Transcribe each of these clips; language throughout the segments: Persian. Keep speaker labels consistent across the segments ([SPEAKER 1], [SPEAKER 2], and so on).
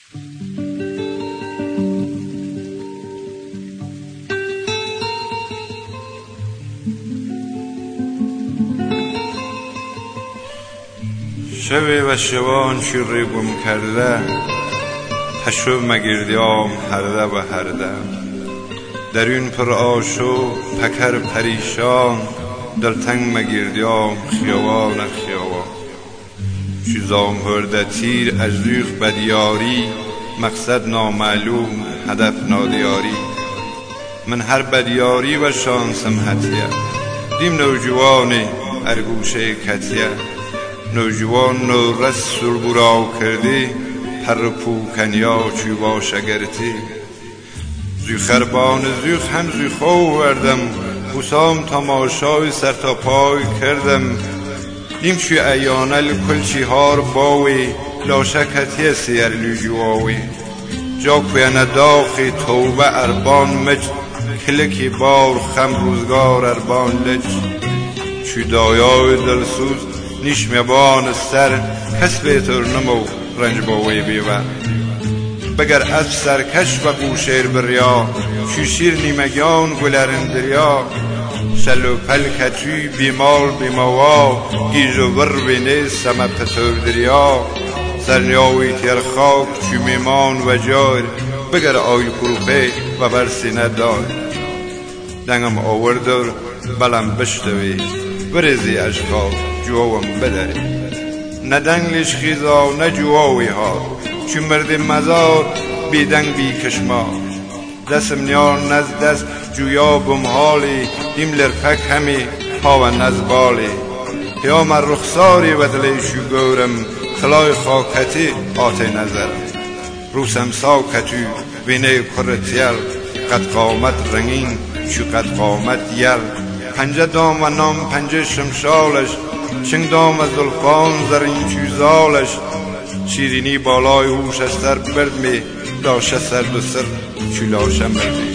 [SPEAKER 1] شوی و شوان شیری گم کرده، پشو مگردیام هرده و هرده. درون پر آشو پکر پریشان، دلتنگ مگردیام خیوان خیوان. چیزام هرده تیر از ریخ بدیاری، مقصد نامعلوم هدف نادیاری. من هر بدیاری و شانسم حتیه، دیم نوجوانی ارگوشه کتیه. نوجوان نو رس سربراو کردی، پر پوکنیا چی باش اگرتی. زی خربان زیخ هم زی خو وردم، بوسام تماشای سر تا پای کردم. دیم شی ایانل کلچی هار باوی، لاشکتی سیر لجواوی. جا کوین داخی توبه اربان مجد، کلکی بار خم روزگار اربان لج. چی دایای دلسوز نیش میبان سر، کس بیتر نمو رنج باوی بیور. بگر از سرکش و قوشیر بریا، چی شیر نیمگیان گلرن دریا. شلو پلکتوی بیمال بیموا، گیج و ور بینه سمت پتر دریا. سرنیاوی تیر خاک چی میمان و جار، بگر آی کروپه و برسی ندار. دنگم آوردر بلم بشتوی، برزی اشخاص جوام بدری. ندنگلش خیزا نجواوی ها، چی مرد مزار بیدنگ بی کشما. دستم نیار نز دست جویا بمحالی، دیم لرفک همی ها و نزبالی. یا من رخساری و دلیشو گورم، خلای خاکتی آتی نظرم. روسم ساکتو وینه کرتیل، قد قامت رنگین چو قد قامت یل. پنجه دام و نام پنجه شمشالش، چنگ دام از زلفان زرین چوزالش. شیرینی بالای هوش از سر برد می، لاشه سرد و سر چو لاشه مردی.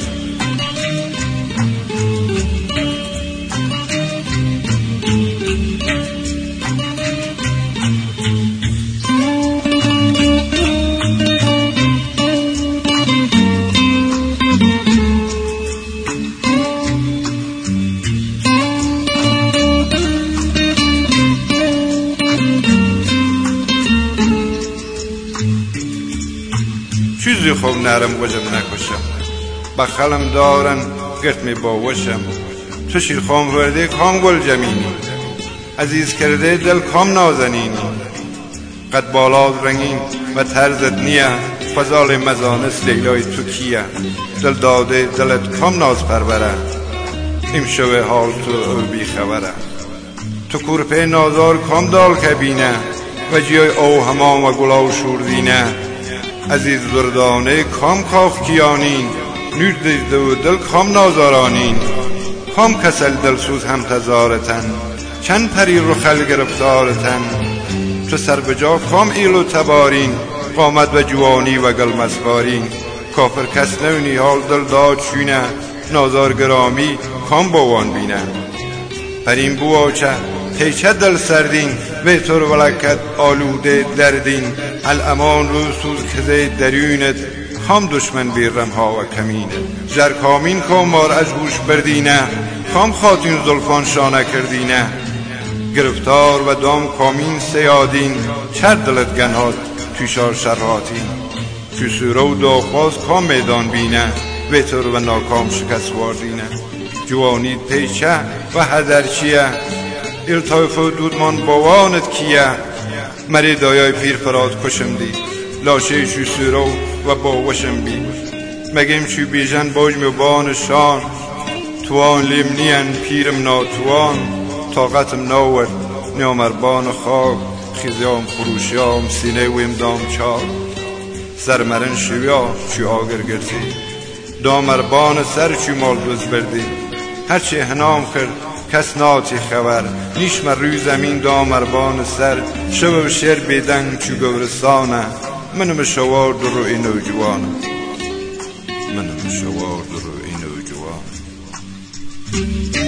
[SPEAKER 1] چیزی خوب نرم وجم نکشم، بخلم دارن گرت می باوشم. تو شیر خام ورده کام گل جمینی، عزیز کرده دل کام نازنینی. قد بالاد رنگین و طرزت نیه، فضال مزانس لیلای تو کیه. دل داده دلت کام ناز پروره، ام شوه حال تو او بی خبره. تو کورپه نازار کام دال کبینه، و جیای او همام و گلاو شوردینه. عزیز دردانه کام کاف کیانین، نور دیده و دل کام نازارانین. کام کسل دلسوز هم تزارتن، چند پری رو خل گرفتارتن. تو سر بجا کام ایل و تبارین، قامت و جوانی و گل مسخارین. کافر کس نونی حال دل داد چونه، نازار گرامی کام باوان بینه. پرین بو آچه پیچه دل سردین، به طور ولکت آلوده دردین. الامان رو سوز کزه درونت، کام دشمن بیرم ها و کمینه. جر کامین کام مار از گوش بردینه، کام خاطین زلفان شانه کردینه. گرفتار و دام کامین سیادین، چر دلت گنهاد توشار شرحاتین. چو سوره و داخواز کام میدان بینه، به طور و ناکام شکست واردینه. جوانی پیچه و هدرچیه، الطایف و دودمان باوانت کیه. مری دایای پیر فراد کشم دی، لاشه شو سورو و باوشم بی. مگیم چو بیژن باج می بان شان، توان لیم نین پیرم ناتوان. طاقتم ناورد نیامربان خاک، خیزیام خروشیام سینه ویم دام چاک. سرمرن شویا چو آگر گرتی، دامربان سر چو مال دوز بردی. هرچی هنام کرد کس ناتی خبر، نیش من روی زمین دامربان سر. شو و شیر بیدنگ چو گورستانه، منم شوار در روی نوجوانه. منم شوار در روی نوجوانه.